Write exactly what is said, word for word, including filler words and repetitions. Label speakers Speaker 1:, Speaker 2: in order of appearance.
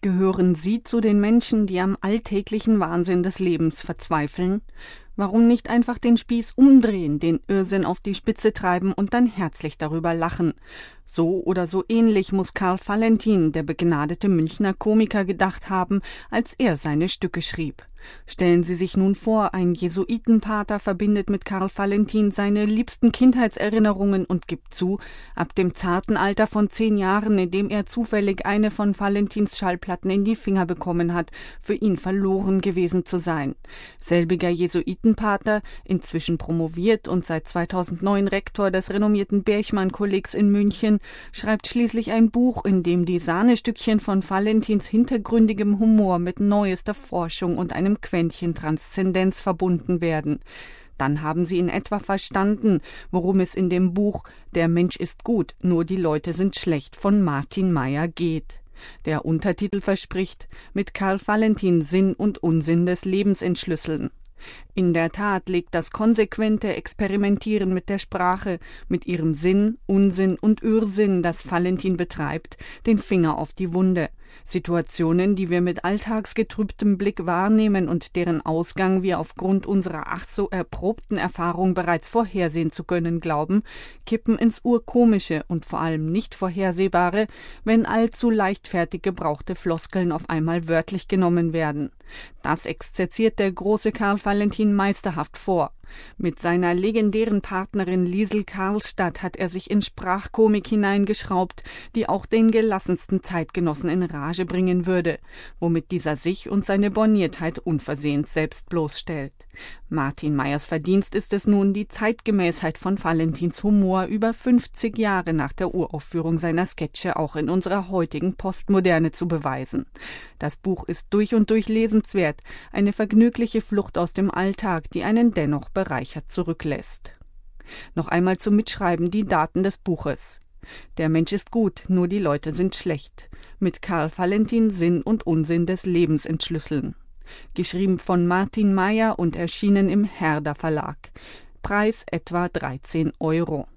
Speaker 1: Gehören Sie zu den Menschen, die am alltäglichen Wahnsinn des Lebens verzweifeln? Warum nicht einfach den Spieß umdrehen, den Irrsinn auf die Spitze treiben und dann herzlich darüber lachen? So oder so ähnlich muss Karl Valentin, der begnadete Münchner Komiker, gedacht haben, als er seine Stücke schrieb. Stellen Sie sich nun vor, ein Jesuitenpater verbindet mit Karl Valentin seine liebsten Kindheitserinnerungen und gibt zu, ab dem zarten Alter von zehn Jahren, in dem er zufällig eine von Valentins Schallplatten in die Finger bekommen hat, für ihn verloren gewesen zu sein. Selbiger Jesuitenpater, inzwischen promoviert und seit zweitausendneun Rektor des renommierten Berchmann-Kollegs in München, schreibt schließlich ein Buch, in dem die Sahnestückchen von Valentins hintergründigem Humor mit neuester Forschung und einem Quäntchen Transzendenz verbunden werden. Dann haben Sie in etwa verstanden, worum es in dem Buch »Der Mensch ist gut, nur die Leute sind schlecht« von Martin Mayer geht. Der Untertitel verspricht, mit Karl Valentin Sinn und Unsinn des Lebens entschlüsseln. In der Tat legt das konsequente Experimentieren mit der Sprache, mit ihrem Sinn, Unsinn und Irrsinn, das Valentin betreibt, den Finger auf die Wunde. Situationen, die wir mit alltagsgetrübtem Blick wahrnehmen und deren Ausgang wir aufgrund unserer ach so erprobten Erfahrung bereits vorhersehen zu können glauben, kippen ins Urkomische und vor allem nicht Vorhersehbare, wenn allzu leichtfertig gebrauchte Floskeln auf einmal wörtlich genommen werden. Das exerziert der große Karl Valentin meisterhaft vor. Mit seiner legendären Partnerin Liesl Karlstadt hat er sich in Sprachkomik hineingeschraubt, die auch den gelassensten Zeitgenossen in Rage bringen würde, womit dieser sich und seine Borniertheit unversehens selbst bloßstellt. Martin Mayers Verdienst ist es nun, die Zeitgemäßheit von Valentins Humor über fünfzig Jahre nach der Uraufführung seiner Sketche auch in unserer heutigen Postmoderne zu beweisen. Das Buch ist durch und durch lesenswert, eine vergnügliche Flucht aus dem Alltag, die einen dennoch bereichert zurücklässt. Noch einmal zum Mitschreiben die Daten des Buches. Der Mensch ist gut, nur die Leute sind schlecht. Mit Karl Valentin Sinn und Unsinn des Lebens entschlüsseln. Geschrieben von Martin Mayer und erschienen im Herder Verlag. Preis etwa dreizehn Euro.